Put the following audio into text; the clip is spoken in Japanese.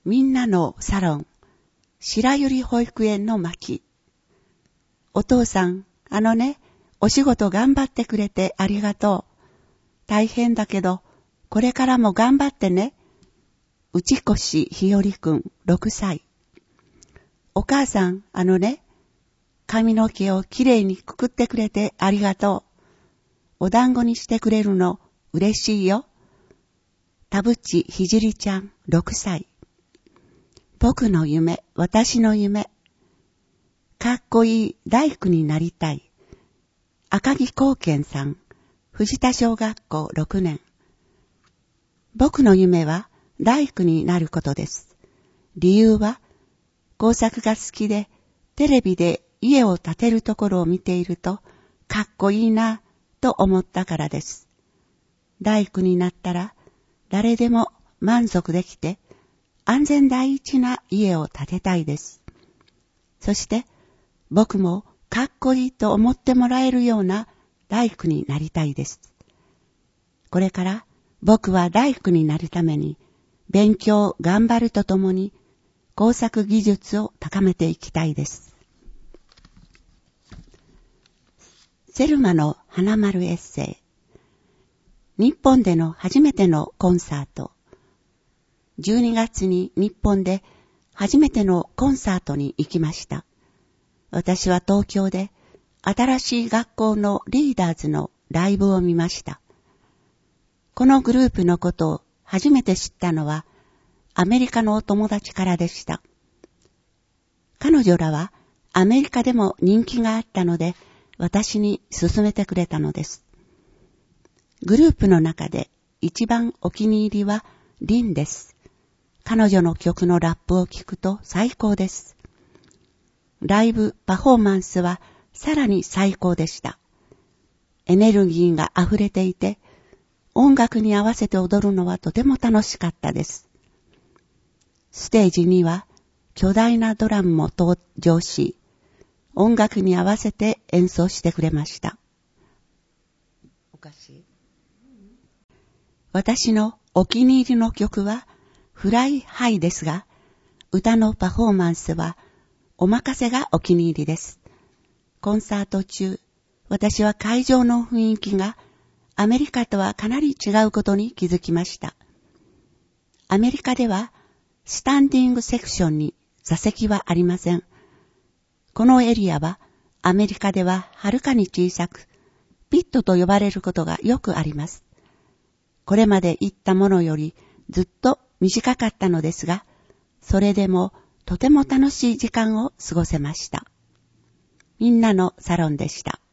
みんなのサロン、白百合保育園の巻。お父さん、お仕事頑張ってくれてありがとう。大変だけど、これからも頑張ってね。内越ひよりくん、6歳。お母さん、髪の毛をきれいにくくってくれてありがとう。お団子にしてくれるの嬉しいよ。田淵ひじりちゃん、6歳。僕の夢、私の夢。かっこいい大工になりたい。赤木光健さん、藤田小学校6年。僕の夢は大工になることです。理由は、工作が好きで、テレビで家を建てるところを見ていると、かっこいいなと思ったからです。大工になったら、誰でも満足できて、安全第一な家を建てたいです。そして、僕もかっこいいと思ってもらえるような大工になりたいです。これから僕は大工になるために勉強頑張るとともに工作技術を高めていきたいです。セルマの花丸エッセイ。日本での初めてのコンサート。12月に日本で初めてのコンサートに行きました。私は東京で新しい学校のリーダーズのライブを見ました。このグループのことを初めて知ったのはアメリカのお友達からでした。彼女らはアメリカでも人気があったので私に勧めてくれたのです。グループの中で一番お気に入りはリンです。彼女の曲のラップを聞くと最高です。ライブパフォーマンスはさらに最高でした。エネルギーが溢れていて、音楽に合わせて踊るのはとても楽しかったです。ステージには巨大なドラムも登場し、音楽に合わせて演奏してくれました。おかしい？私のお気に入りの曲はフライハイですが、歌のパフォーマンスはお任せがお気に入りです。コンサート中、私は会場の雰囲気がアメリカとはかなり違うことに気づきました。アメリカではスタンディングセクションに座席はありません。このエリアはアメリカでははるかに小さく、ピットと呼ばれることがよくあります。これまで行ったものよりずっと短かったのですが、それでもとても楽しい時間を過ごせました。みんなのサロンでした。